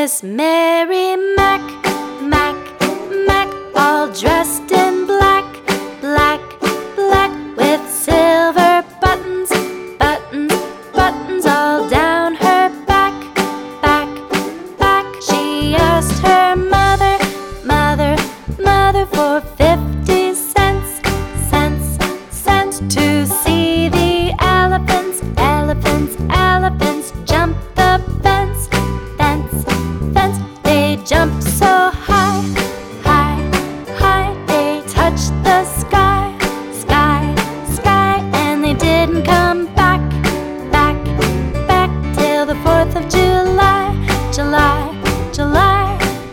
Miss Mary Mac, Mac, Mac, all dressed in black, black, black, with silver buttons, buttons, buttons all down her back, back, back. She asked her mother, mother, mother for 50 cents, cents, cents to see the elephants, elephants, elephants jump the fence, fence, fence. They jumped so high, high, high, they touched the sky, sky, sky, and they didn't come back, back, back till the 4th of July, July, July.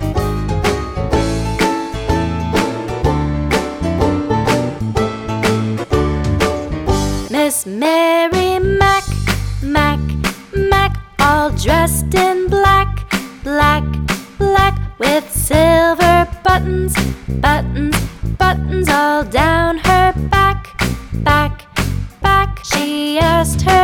Miss Mary Mac, Mac, Mac, all dressed in black, black, black, with silver buttons, buttons, buttons all down her back, back, back. She asked her